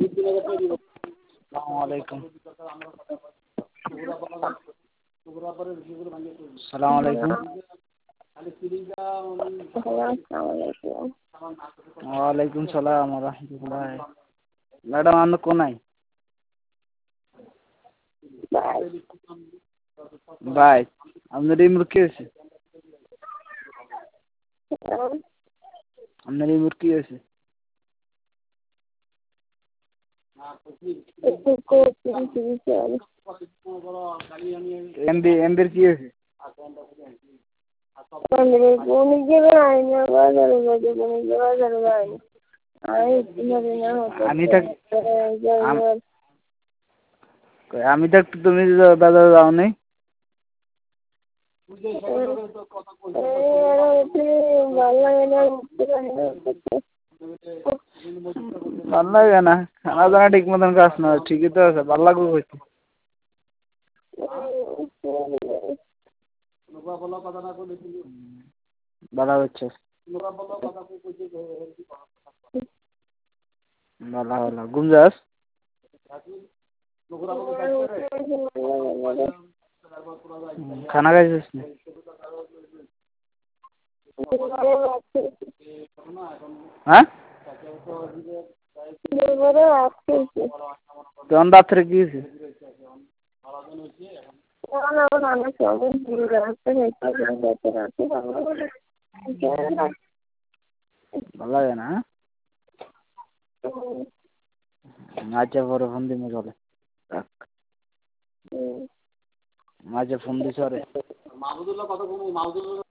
আসসালামু আলাইকুম। আসসালামু আলাইকুম। ওয়ালাইকুম সালাম ওয়া রাহমাতুল্লাহ। ম্যাডাম আপনি কোনায়? ভাই আপনার ইমুর কি হয়েছে? আপনার ইমুর কি হয়েছে? এমবির কি হয়েছে? আমি থাকতে তুমি দাদা যাও নাই? ভাল লাগে না, খানা দানা ঠিক মতন খাস না। ঠিকই তো আছে, ভাল লাগবে কইতে। ভালো হচ্ছে, ভালো ভালো। ঘুম যাস? খানা খাইছিস না? হ্যাঁ, তখন রাত্রে কি হয়েছে? ভাল লাগে না? আচ্ছা পরে ফোন দিবো চলে। মাঝে ফোন দিছ রে।